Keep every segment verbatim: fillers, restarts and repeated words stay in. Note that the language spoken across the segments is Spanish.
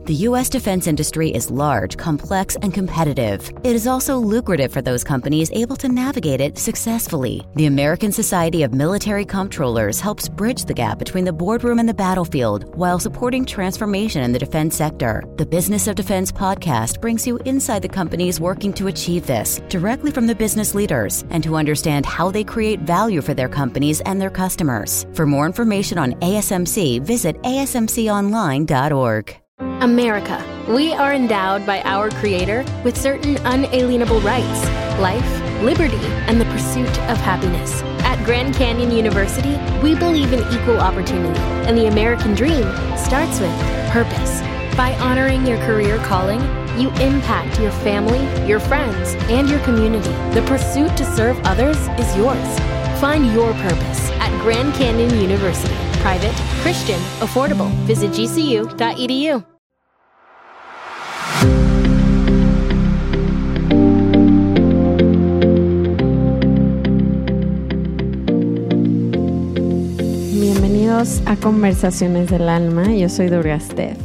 The U S defense industry is large, complex, and competitive. It is also lucrative for those companies able to navigate it successfully. The American Society of Military Comptrollers helps bridge the gap between the boardroom and the battlefield while supporting transformation in the defense sector. The Business of Defense podcast brings you inside the companies working to achieve this, directly from the business leaders, and to understand how they create value for their companies and their customers. For more information on A S M C, visit A S M C online dot org. America. We are endowed by our Creator with certain unalienable rights: life, liberty, and the pursuit of happiness. At Grand Canyon University, we believe in equal opportunity, and the American dream starts with purpose. By honoring your career calling, you impact your family, your friends, and your community. The pursuit to serve others is yours. Find your purpose at Grand Canyon University. Private, Christian, affordable. Visit G C U dot E D U. Bienvenidos a Conversaciones del Alma. Yo soy Durga Steph.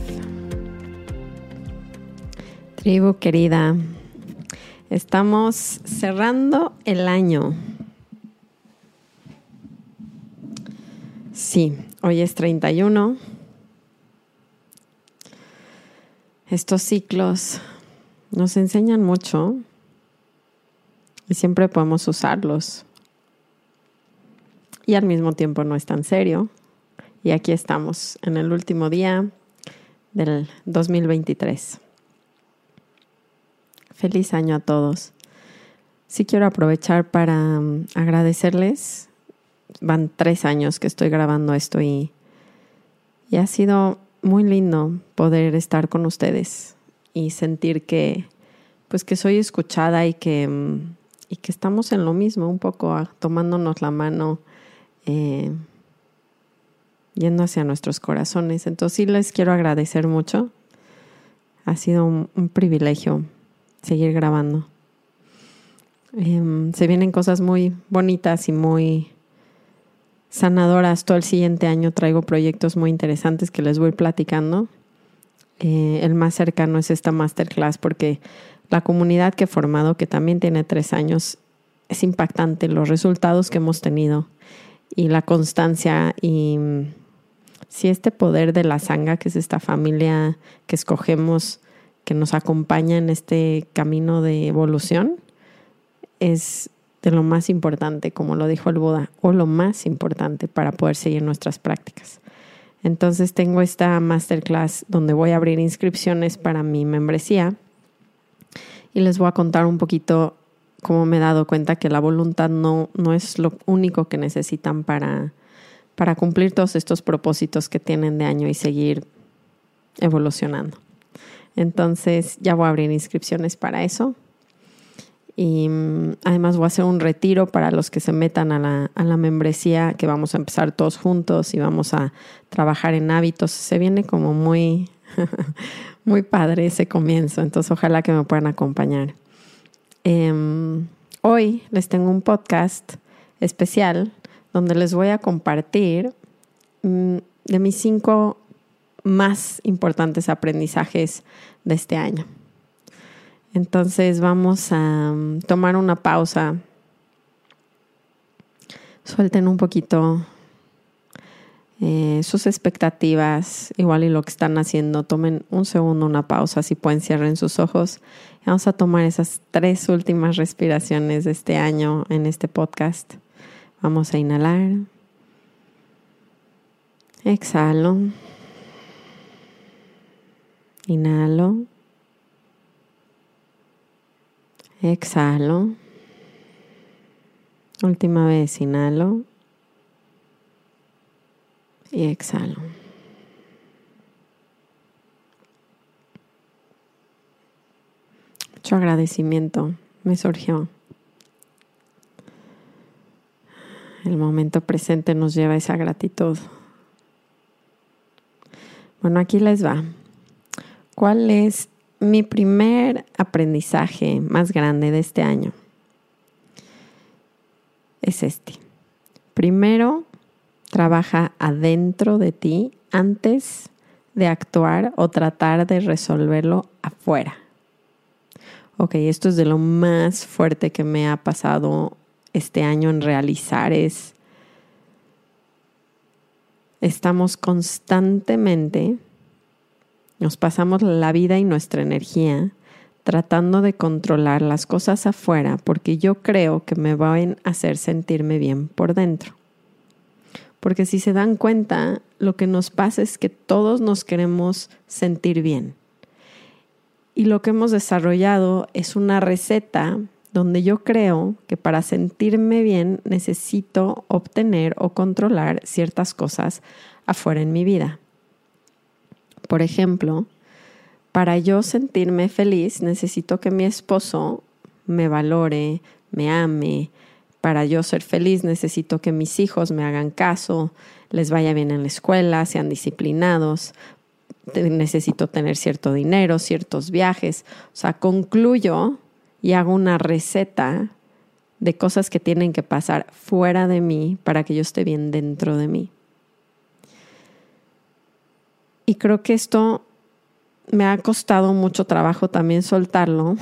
Tribu querida, estamos cerrando el año. Sí, hoy es treinta y uno. Estos ciclos nos enseñan mucho y siempre podemos usarlos. Y al mismo tiempo no es tan serio. Y aquí estamos en el último día del dos mil veintitrés. Feliz año a todos. Sí quiero aprovechar para um, agradecerles. Van tres años que estoy grabando esto y, y ha sido muy lindo poder estar con ustedes y sentir que, pues que soy escuchada y que, um, y que estamos en lo mismo, un poco uh, tomándonos la mano, eh, yendo hacia nuestros corazones. Entonces sí les quiero agradecer mucho. Ha sido un, un privilegio seguir grabando. Eh, se vienen cosas muy bonitas y muy sanadoras. Todo el siguiente año traigo proyectos muy interesantes que les voy platicando. Eh, el más cercano es esta masterclass porque la comunidad que he formado, que también tiene tres años, es impactante los resultados que hemos tenido y la constancia y si este poder de la sangha, que es esta familia que escogemos, que nos acompaña en este camino de evolución, es de lo más importante, como lo dijo el Buda, o lo más importante para poder seguir nuestras prácticas. Entonces tengo esta masterclass donde voy a abrir inscripciones para mi membresía y les voy a contar un poquito cómo me he dado cuenta que la voluntad no, no es lo único que necesitan para, para cumplir todos estos propósitos que tienen de año y seguir evolucionando. Entonces ya voy a abrir inscripciones para eso. Y um, además voy a hacer un retiro para los que se metan a la, a la membresía, que vamos a empezar todos juntos y vamos a trabajar en hábitos. Se viene como muy, muy padre ese comienzo, entonces ojalá que me puedan acompañar. Um, hoy les tengo un podcast especial donde les voy a compartir um, de mis cinco más importantes aprendizajes de este año. Entonces vamos a um, tomar una pausa. Suelten un poquito eh, sus expectativas, igual y lo que están haciendo. Tomen un segundo, una pausa, si pueden cierren sus ojos. Y vamos a tomar esas tres últimas respiraciones de este año en este podcast. Vamos a inhalar. Exhalo. Inhalo. Exhalo. Última vez, inhalo. Y exhalo. Mucho agradecimiento me surgió. El momento presente nos lleva a esa gratitud. Bueno, aquí les va. ¿Cuál es mi primer aprendizaje más grande de este año? Es este. Primero, trabaja adentro de ti antes de actuar o tratar de resolverlo afuera. Ok, esto es de lo más fuerte que me ha pasado este año en realizar. Es, estamos constantemente, nos pasamos la vida y nuestra energía tratando de controlar las cosas afuera porque yo creo que me van a hacer sentirme bien por dentro. Porque si se dan cuenta, lo que nos pasa es que todos nos queremos sentir bien. Y lo que hemos desarrollado es una receta donde yo creo que para sentirme bien necesito obtener o controlar ciertas cosas afuera en mi vida. Por ejemplo, para yo sentirme feliz necesito que mi esposo me valore, me ame. Para yo ser feliz necesito que mis hijos me hagan caso, les vaya bien en la escuela, sean disciplinados. Necesito tener cierto dinero, ciertos viajes. O sea, concluyo y hago una receta de cosas que tienen que pasar fuera de mí para que yo esté bien dentro de mí. Y creo que esto me ha costado mucho trabajo también soltarlo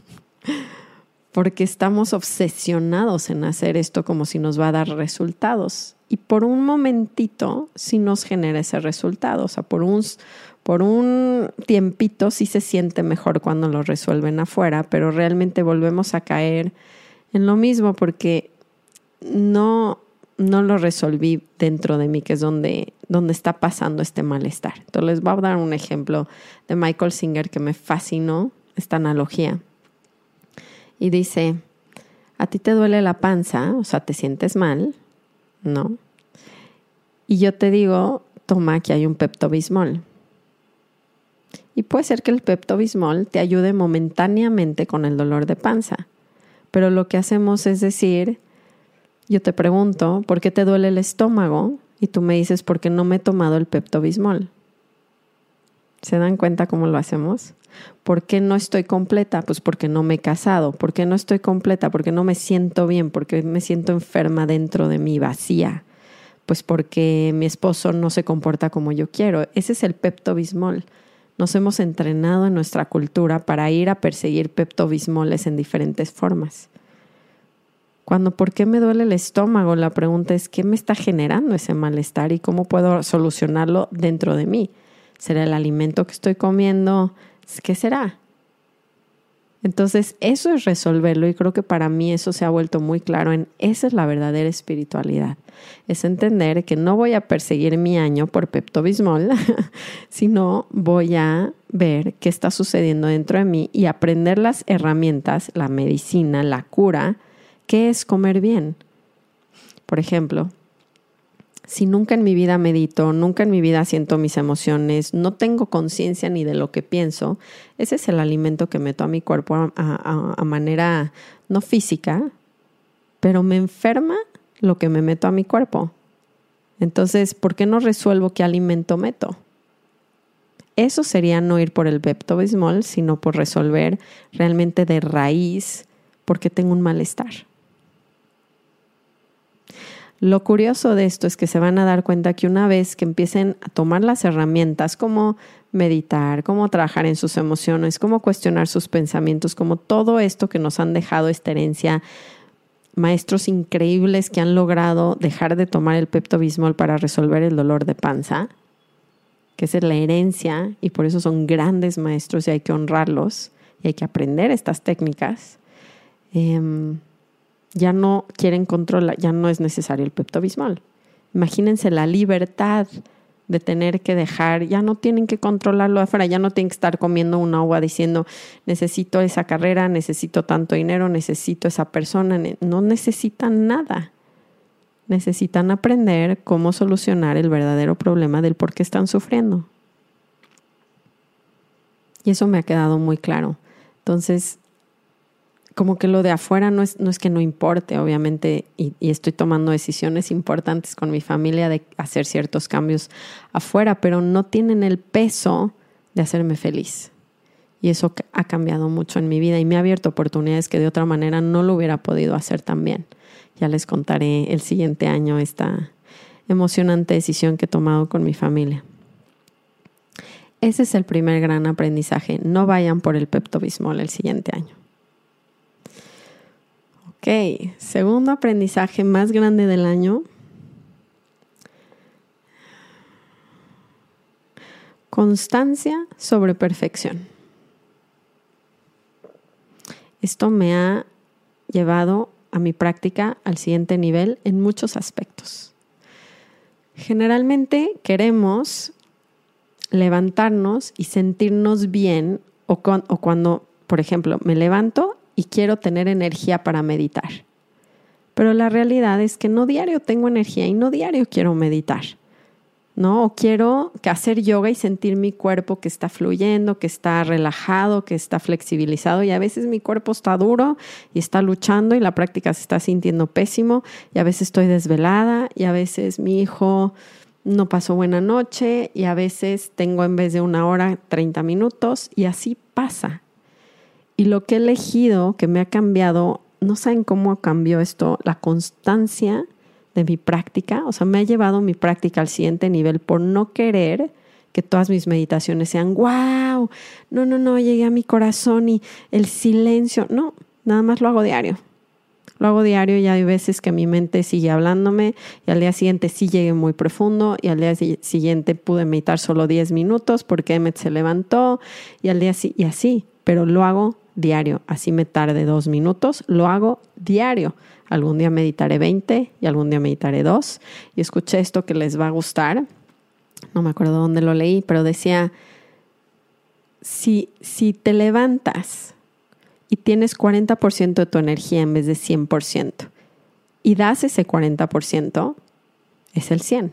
porque estamos obsesionados en hacer esto como si nos va a dar resultados. Y por un momentito sí nos genera ese resultado. O sea, por un, por un tiempito sí se siente mejor cuando lo resuelven afuera, pero realmente volvemos a caer en lo mismo porque no, no lo resolví dentro de mí, que es donde, donde está pasando este malestar. Entonces les voy a dar un ejemplo de Michael Singer que me fascinó, esta analogía. Y dice, a ti te duele la panza, o sea, te sientes mal, ¿no? Y yo te digo, toma, aquí hay un Pepto-Bismol. Y puede ser que el Pepto-Bismol te ayude momentáneamente con el dolor de panza. Pero lo que hacemos es decir, yo te pregunto, ¿por qué te duele el estómago? Y tú me dices, ¿por qué no me he tomado el Pepto-Bismol? ¿Se dan cuenta cómo lo hacemos? ¿Por qué no estoy completa? Pues porque no me he casado. ¿Por qué no estoy completa? Porque no me siento bien, porque me siento enferma dentro de mí, vacía. Pues porque mi esposo no se comporta como yo quiero. Ese es el Pepto-Bismol. Nos hemos entrenado en nuestra cultura para ir a perseguir Pepto-Bismoles en diferentes formas. Cuando ¿por qué me duele el estómago? La pregunta es ¿qué me está generando ese malestar y cómo puedo solucionarlo dentro de mí? ¿Será el alimento que estoy comiendo? ¿Qué será? Entonces, eso es resolverlo y creo que para mí eso se ha vuelto muy claro en esa es la verdadera espiritualidad. Es entender que no voy a perseguir mi año por Pepto-Bismol, sino voy a ver qué está sucediendo dentro de mí y aprender las herramientas, la medicina, la cura, qué es comer bien. Por ejemplo, si nunca en mi vida medito, nunca en mi vida siento mis emociones, no tengo conciencia ni de lo que pienso, ese es el alimento que meto a mi cuerpo a, a, a manera no física, pero me enferma lo que me meto a mi cuerpo. Entonces, ¿por qué no resuelvo qué alimento meto? Eso sería no ir por el Pepto-Bismol, sino por resolver realmente de raíz por qué tengo un malestar. Lo curioso de esto es que se van a dar cuenta que una vez que empiecen a tomar las herramientas como meditar, como trabajar en sus emociones, como cuestionar sus pensamientos, como todo esto que nos han dejado esta herencia, maestros increíbles que han logrado dejar de tomar el Pepto-Bismol para resolver el dolor de panza, que es la herencia y por eso son grandes maestros y hay que honrarlos y hay que aprender estas técnicas. Eh, Ya no quieren controlar, ya no es necesario el Pepto-Bismol. Imagínense la libertad de tener que dejar, ya no tienen que controlarlo afuera, ya no tienen que estar comiendo una uva diciendo necesito esa carrera, necesito tanto dinero, necesito esa persona. No necesitan nada. Necesitan aprender cómo solucionar el verdadero problema del por qué están sufriendo. Y eso me ha quedado muy claro. Entonces, como que lo de afuera no es, no es que no importe, obviamente, y, y estoy tomando decisiones importantes con mi familia de hacer ciertos cambios afuera, pero no tienen el peso de hacerme feliz. Y eso ha cambiado mucho en mi vida y me ha abierto oportunidades que de otra manera no lo hubiera podido hacer tan bien. Ya les contaré el siguiente año esta emocionante decisión que he tomado con mi familia. ese es el primer gran aprendizaje. No vayan por el Pepto-Bismol el siguiente año. Ok, segundo aprendizaje más grande del año. Constancia sobre perfección. Esto me ha llevado a mi práctica al siguiente nivel en muchos aspectos. Generalmente queremos levantarnos y sentirnos bien o, con, o cuando, por ejemplo, me levanto y quiero tener energía para meditar. Pero la realidad es que no diario tengo energía y no diario quiero meditar, ¿no? O quiero que hacer yoga y sentir mi cuerpo que está fluyendo, que está relajado, que está flexibilizado, y a veces mi cuerpo está duro y está luchando y la práctica se está sintiendo pésimo, y a veces estoy desvelada, y a veces mi hijo no pasó buena noche, y a veces tengo en vez de una hora, treinta minutos, y así pasa. Y lo que he elegido, que me ha cambiado, no saben cómo cambió esto, la constancia de mi práctica. O sea, me ha llevado mi práctica al siguiente nivel por no querer que todas mis meditaciones sean wow, no, no, no, llegué a mi corazón y el silencio. No, nada más lo hago diario. Lo hago diario y hay veces que mi mente sigue hablándome y al día siguiente sí llegué muy profundo y al día siguiente pude meditar solo diez minutos porque Emmet se levantó y al día y así, pero lo hago diario. Así me tarde dos minutos, lo hago diario. Algún día meditaré veinte y algún día meditaré dos. Y escuché esto que les va a gustar. No me acuerdo dónde lo leí, pero decía, si, si te levantas y tienes cuarenta por ciento de tu energía en vez de cien por ciento y das ese cuarenta por ciento, es el cien.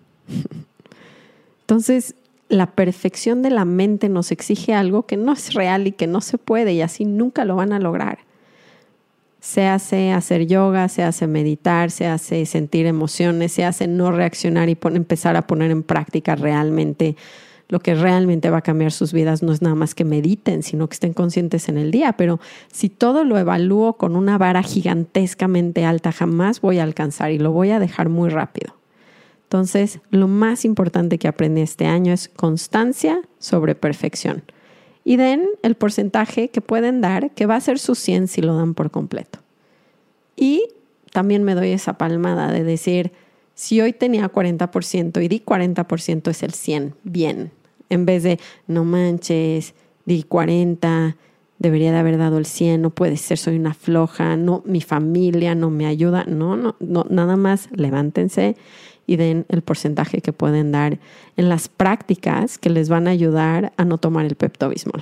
Entonces, la perfección de la mente nos exige algo que no es real y que no se puede, y así nunca lo van a lograr. Se hace hacer yoga, se hace meditar, se hace sentir emociones, se hace no reaccionar y pon, empezar a poner en práctica realmente lo que realmente va a cambiar sus vidas. No es nada más que mediten, sino que estén conscientes en el día. Pero si todo lo evalúo con una vara gigantescamente alta, jamás voy a alcanzar y lo voy a dejar muy rápido. Entonces, lo más importante que aprendí este año es constancia sobre perfección. Y den el porcentaje que pueden dar, que va a ser su cien si lo dan por completo. Y también me doy esa palmada de decir, si hoy tenía cuarenta por ciento y di cuarenta por ciento es el cien, bien. En vez de, no manches, di cuarenta, debería de haber dado el cien, no puede ser, soy una floja, no, mi familia no me ayuda. No, no, no, nada más levántense y den el porcentaje que pueden dar en las prácticas que les van a ayudar a no tomar el Pepto-Bismol.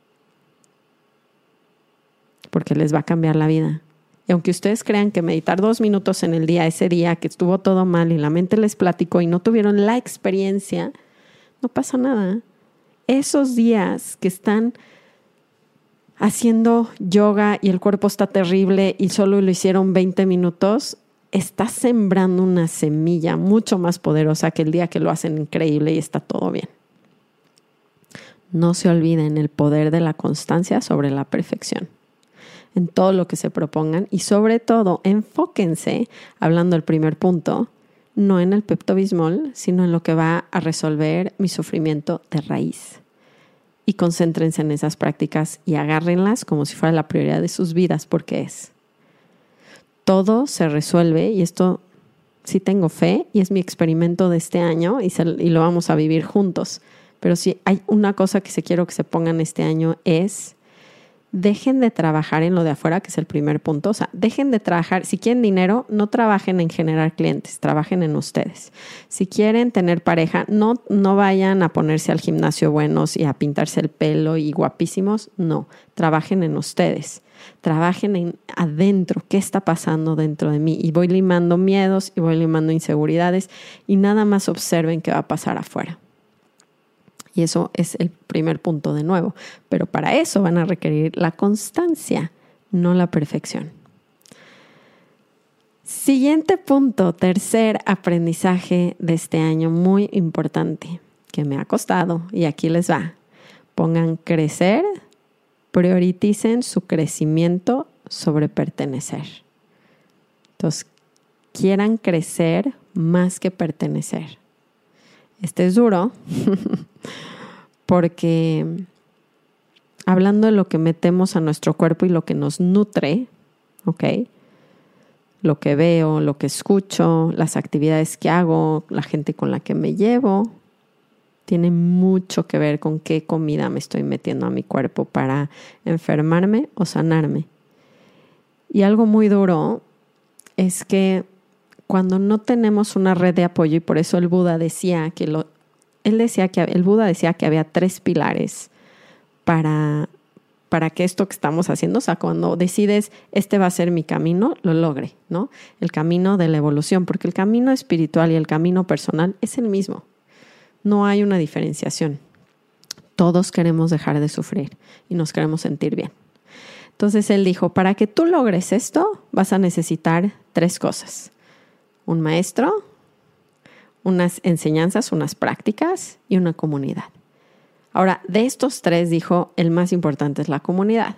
Porque les va a cambiar la vida. Y aunque ustedes crean que meditar dos minutos en el día, ese día que estuvo todo mal y la mente les platicó y no tuvieron la experiencia, no pasa nada. Esos días que están haciendo yoga y el cuerpo está terrible y solo lo hicieron veinte minutos, estás sembrando una semilla mucho más poderosa que el día que lo hacen increíble y está todo bien. No se olviden el poder de la constancia sobre la perfección en todo lo que se propongan, y sobre todo enfóquense, hablando del primer punto, no en el Pepto-Bismol, sino en lo que va a resolver mi sufrimiento de raíz. Y concéntrense en esas prácticas y agárrenlas como si fuera la prioridad de sus vidas, porque es. Todo se resuelve, y esto sí tengo fe y es mi experimento de este año y, se, y lo vamos a vivir juntos. Pero si hay una cosa que se quiero que se pongan este año es dejen de trabajar en lo de afuera, que es el primer punto. O sea, dejen de trabajar. Si quieren dinero, no trabajen en generar clientes, trabajen en ustedes. Si quieren tener pareja, no, no vayan a ponerse al gimnasio buenos y a pintarse el pelo y guapísimos. No, trabajen en ustedes. Trabajen en adentro, qué está pasando dentro de mí, y voy limando miedos y voy limando inseguridades y nada más observen qué va a pasar afuera. Y eso es el primer punto de nuevo, pero para eso van a requerir la constancia, no la perfección. Siguiente punto, tercer aprendizaje de este año muy importante que me ha costado, y aquí les va. Pongan crecer. Prioricen su crecimiento sobre pertenecer. Entonces, quieran crecer más que pertenecer. Este es duro, porque hablando de lo que metemos a nuestro cuerpo y lo que nos nutre, ¿ok? Lo que veo, lo que escucho, las actividades que hago, la gente con la que me llevo, tiene mucho que ver con qué comida me estoy metiendo a mi cuerpo para enfermarme o sanarme. Y algo muy duro es que cuando no tenemos una red de apoyo, y por eso el Buda decía que lo, él decía que el Buda decía que había tres pilares para, para que esto que estamos haciendo, o sea, cuando decides este va a ser mi camino, lo logre, ¿no? El camino de la evolución, porque el camino espiritual y el camino personal es el mismo. No hay una diferenciación. Todos queremos dejar de sufrir y nos queremos sentir bien. Entonces él dijo, para que tú logres esto, vas a necesitar tres cosas. Un maestro, unas enseñanzas, unas prácticas y una comunidad. Ahora, de estos tres, dijo, el más importante es la comunidad.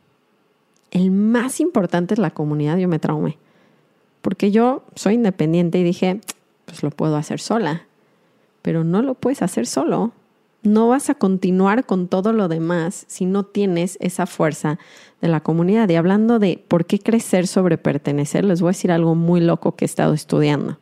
El más importante es la comunidad. Yo me traumé. Porque yo soy independiente y dije, pues lo puedo hacer sola. Pero no lo puedes hacer solo. No vas a continuar con todo lo demás si no tienes esa fuerza de la comunidad. Y hablando de por qué crecer sobre pertenecer, les voy a decir algo muy loco que he estado estudiando.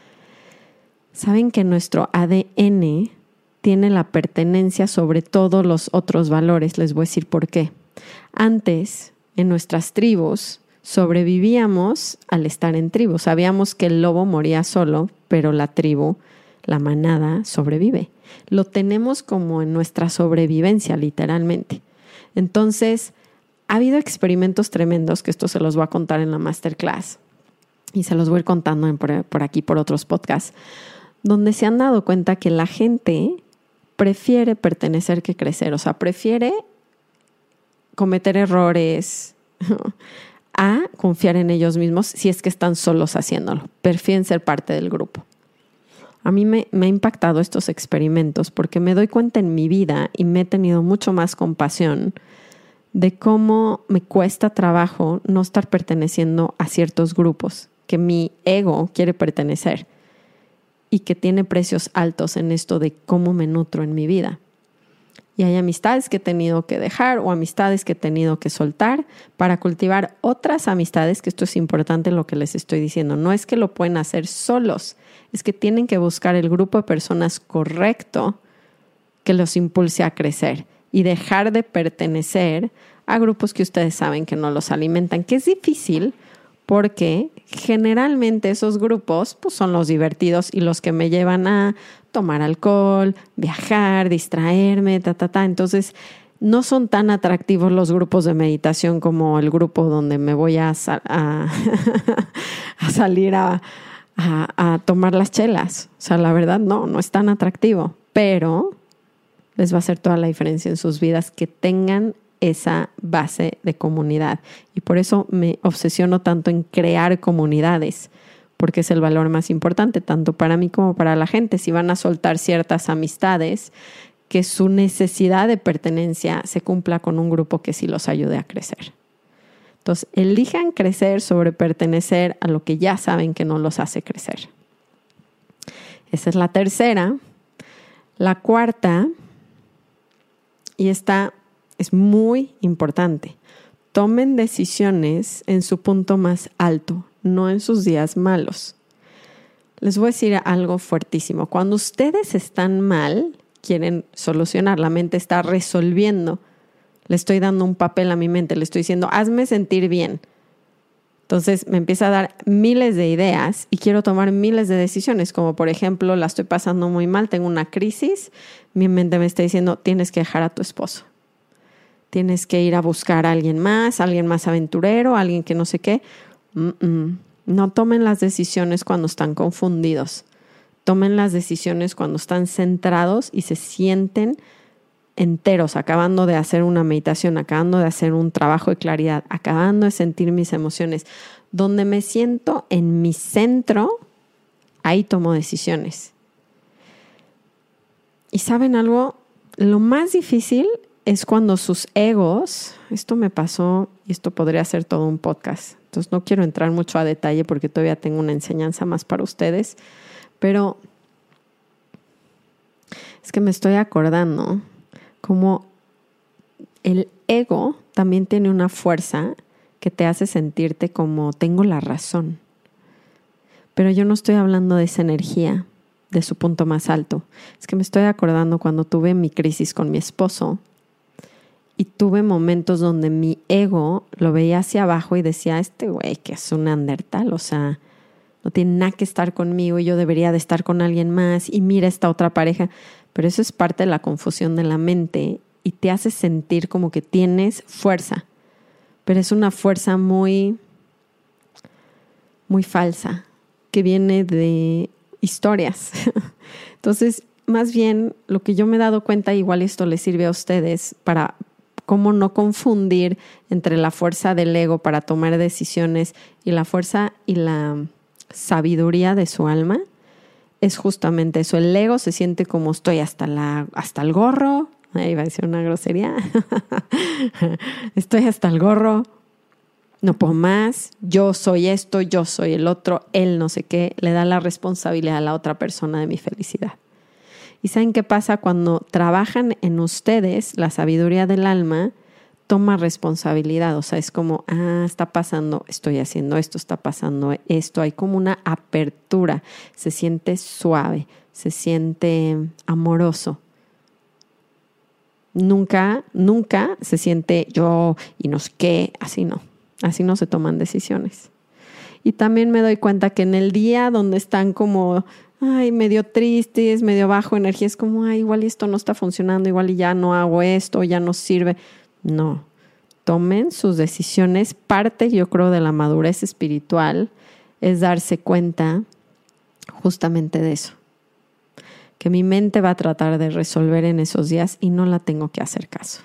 Saben que nuestro A D N tiene la pertenencia sobre todos los otros valores. Les voy a decir por qué. Antes, en nuestras tribus, sobrevivíamos al estar en tribu. Sabíamos que el lobo moría solo, pero la tribu, la manada, sobrevive. Lo tenemos como en nuestra sobrevivencia, literalmente. Entonces, ha habido experimentos tremendos, que esto se los voy a contar en la masterclass, y se los voy a ir contando en, por, por aquí por otros podcasts, donde se han dado cuenta que la gente prefiere pertenecer que crecer. O sea, prefiere cometer errores a confiar en ellos mismos si es que están solos haciéndolo. Prefieren ser parte del grupo. A mí me, me ha impactado estos experimentos porque me doy cuenta en mi vida y me he tenido mucho más compasión de cómo me cuesta trabajo no estar perteneciendo a ciertos grupos, que mi ego quiere pertenecer y que tiene precios altos en esto de cómo me nutro en mi vida. Y hay amistades que he tenido que dejar o amistades que he tenido que soltar para cultivar otras amistades, que esto es importante lo que les estoy diciendo. No es que lo pueden hacer solos, es que tienen que buscar el grupo de personas correcto que los impulse a crecer y dejar de pertenecer a grupos que ustedes saben que no los alimentan, que es difícil porque generalmente esos grupos pues, son los divertidos y los que me llevan a tomar alcohol, viajar, distraerme, ta, ta, ta. Entonces, no son tan atractivos los grupos de meditación como el grupo donde me voy a, sal- a, a salir a, a, a tomar las chelas. O sea, la verdad, no, no es tan atractivo. Pero les va a hacer toda la diferencia en sus vidas que tengan esa base de comunidad. Y por eso me obsesiono tanto en crear comunidades, porque es el valor más importante, tanto para mí como para la gente. Si van a soltar ciertas amistades, que su necesidad de pertenencia se cumpla con un grupo que sí los ayude a crecer. Entonces, elijan crecer sobre pertenecer a lo que ya saben que no los hace crecer. Esa es la tercera. La cuarta, y esta es muy importante. Tomen decisiones en su punto más alto, no en sus días malos. Les voy a decir algo fuertísimo. Cuando ustedes están mal, quieren solucionar, la mente está resolviendo. Le estoy dando un papel a mi mente, le estoy diciendo, hazme sentir bien. Entonces me empieza a dar miles de ideas y quiero tomar miles de decisiones, como por ejemplo, la estoy pasando muy mal, tengo una crisis, mi mente me está diciendo, tienes que dejar a tu esposo. Tienes que ir a buscar a alguien más, alguien más aventurero, alguien que no sé qué. Mm-mm. No tomen las decisiones cuando están confundidos. Tomen las decisiones cuando están centrados y se sienten enteros, acabando de hacer una meditación, acabando de hacer un trabajo de claridad, acabando de sentir mis emociones. Donde me siento en mi centro, ahí tomo decisiones. ¿Y saben algo? Lo más difícil es cuando sus egos, esto me pasó y esto podría ser todo un podcast. Entonces no quiero entrar mucho a detalle porque todavía tengo una enseñanza más para ustedes, pero es que me estoy acordando como el ego también tiene una fuerza que te hace sentirte como tengo la razón. Pero yo no estoy hablando de esa energía, de su punto más alto. Es que me estoy acordando cuando tuve mi crisis con mi esposo y tuve momentos donde mi ego lo veía hacia abajo y decía, este güey que es un neandertal, o sea, no tiene nada que estar conmigo y yo debería de estar con alguien más y mira esta otra pareja. Pero eso es parte de la confusión de la mente y te hace sentir como que tienes fuerza. Pero es una fuerza muy, muy falsa que viene de historias. Entonces, más bien, lo que yo me he dado cuenta, igual esto les sirve a ustedes para cómo no confundir entre la fuerza del ego para tomar decisiones y la fuerza y la sabiduría de su alma, es justamente eso. El ego se siente como estoy hasta, la, hasta el gorro. Ahí va a decir una grosería. Estoy hasta el gorro. No puedo más. Yo soy esto, yo soy el otro. Él no sé qué. Le da la responsabilidad a la otra persona de mi felicidad. ¿Y saben qué pasa? Cuando trabajan en ustedes, la sabiduría del alma toma responsabilidad. O sea, es como, ah, está pasando, estoy haciendo esto, está pasando esto. Hay como una apertura. Se siente suave, se siente amoroso. Nunca, nunca se siente yo y no sé qué. Así no. Así no se toman decisiones. Y también me doy cuenta que en el día donde están como ay, medio tristes, medio bajo energía, es como, ay, igual esto no está funcionando, igual y ya no hago esto, ya no sirve. No, tomen sus decisiones. Parte, yo creo, de la madurez espiritual es darse cuenta justamente de eso. Que mi mente va a tratar de resolver en esos días y no la tengo que hacer caso.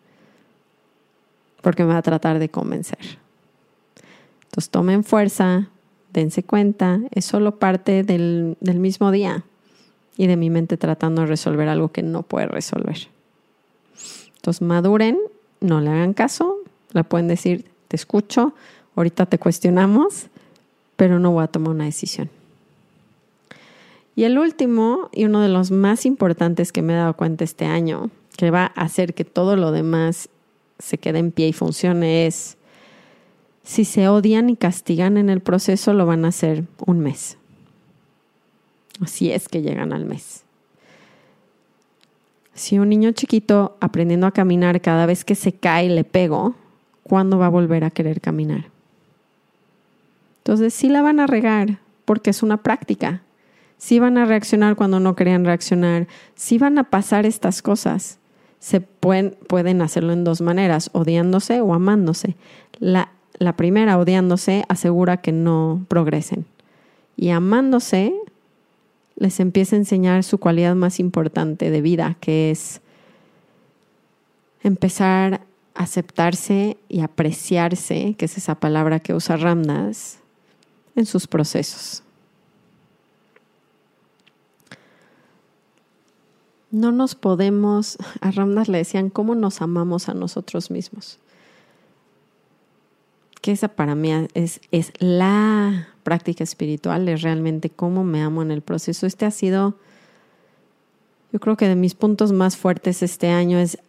Porque me va a tratar de convencer. Entonces tomen fuerza, dense cuenta, es solo parte del, del mismo día y de mi mente tratando de resolver algo que no puede resolver. Entonces maduren, no le hagan caso, le pueden decir, te escucho, ahorita te cuestionamos, pero no voy a tomar una decisión. Y el último, y uno de los más importantes que me he dado cuenta este año, que va a hacer que todo lo demás se quede en pie y funcione, es si se odian y castigan en el proceso, lo van a hacer un mes. Así es que llegan al mes. Si un niño chiquito aprendiendo a caminar, cada vez que se cae le pego, ¿cuándo va a volver a querer caminar? Entonces sí la van a regar porque es una práctica. Sí van a reaccionar cuando no querían reaccionar. Sí van a pasar estas cosas. Se pueden, pueden hacerlo en dos maneras, odiándose o amándose. La, la primera, odiándose, asegura que no progresen. Y amándose, les empieza a enseñar su cualidad más importante de vida, que es empezar a aceptarse y apreciarse, que es esa palabra que usa Ram Dass, en sus procesos. No nos podemos, a Ram Dass le decían, ¿cómo nos amamos a nosotros mismos? Que esa para mí es, es la práctica espiritual, es realmente cómo me amo en el proceso. Este ha sido, yo creo que de mis puntos más fuertes este año es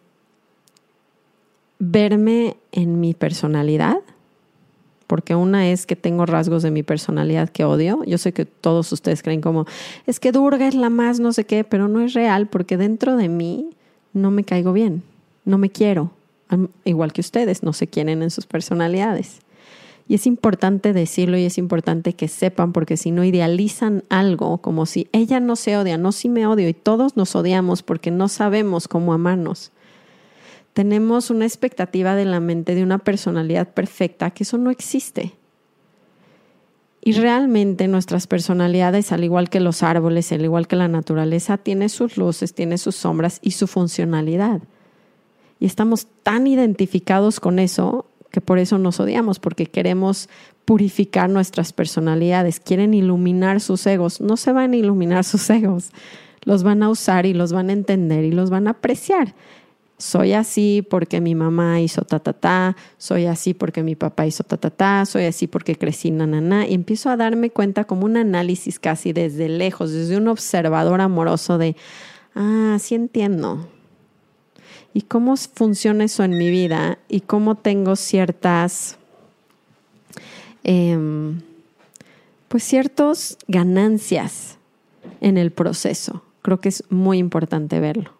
verme en mi personalidad, porque una es que tengo rasgos de mi personalidad que odio. Yo sé que todos ustedes creen como, es que Durga es la más no sé qué, pero no es real porque dentro de mí no me caigo bien, no me quiero. Igual que ustedes, no se quieren en sus personalidades. Y es importante decirlo y es importante que sepan, porque si no idealizan algo como si ella no se odia, no, sí me odio, y todos nos odiamos porque no sabemos cómo amarnos. Tenemos una expectativa de la mente de una personalidad perfecta, que eso no existe. Y realmente nuestras personalidades, al igual que los árboles, al igual que la naturaleza, tiene sus luces, tiene sus sombras y su funcionalidad. Y estamos tan identificados con eso que por eso nos odiamos, porque queremos purificar nuestras personalidades, quieren iluminar sus egos. No se van a iluminar sus egos, los van a usar y los van a entender y los van a apreciar. Soy así porque mi mamá hizo ta, ta, ta, soy así porque mi papá hizo ta, ta, ta, soy así porque crecí na, na, na. Y empiezo a darme cuenta como un análisis casi desde lejos, desde un observador amoroso de, ah, sí entiendo. y cómo funciona eso en mi vida y cómo tengo ciertas, eh, pues ciertas ganancias en el proceso. Creo que es muy importante verlo.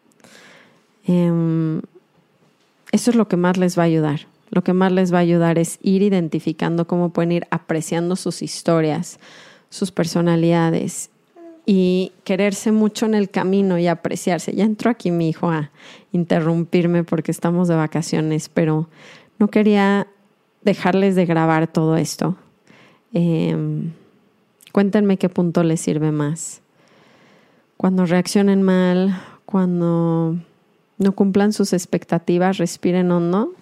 Eh, eso es lo que más les va a ayudar. Lo que más les va a ayudar es ir identificando cómo pueden ir apreciando sus historias, sus personalidades y quererse mucho en el camino y apreciarse. Ya entró aquí mi hijo a interrumpirme porque estamos de vacaciones, pero no quería dejarles de grabar todo esto. Eh, cuéntenme qué punto les sirve más. Cuando reaccionen mal, cuando no cumplan sus expectativas, respiren hondo.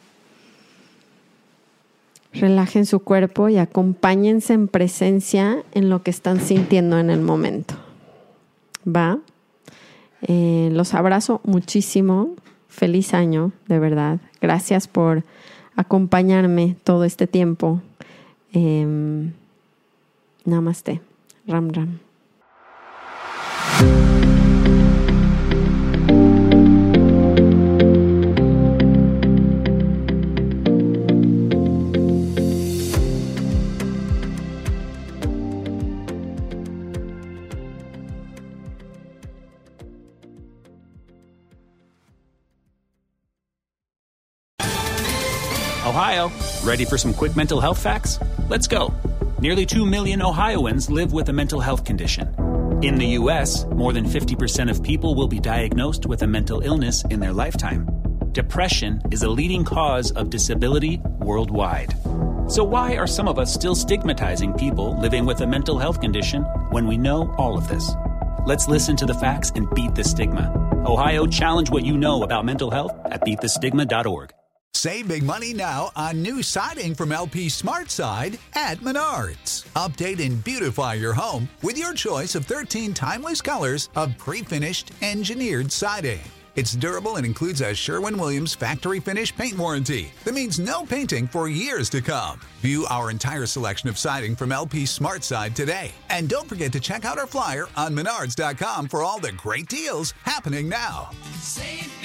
Relajen su cuerpo y acompáñense en presencia en lo que están sintiendo en el momento. ¿Va? Eh, los abrazo muchísimo. Feliz año, de verdad. Gracias por acompañarme todo este tiempo. Eh, namaste. Ram Ram. Ohio, ready for some quick mental health facts? Let's go. Nearly two million Ohioans live with a mental health condition. In the U S, more than fifty percent of people will be diagnosed with a mental illness in their lifetime. Depression is a leading cause of disability worldwide. So why are some of us still stigmatizing people living with a mental health condition when we know all of this? Let's listen to the facts and beat the stigma. Ohio, challenge what you know about mental health at beat the stigma dot org. Save big money now on new siding from L P SmartSide at Menards. Update and beautify your home with your choice of thirteen timeless colors of pre-finished engineered siding. It's durable and includes a Sherwin-Williams factory finish paint warranty that means no painting for years to come. View our entire selection of siding from L P SmartSide today. And don't forget to check out our flyer on menards dot com for all the great deals happening now. Save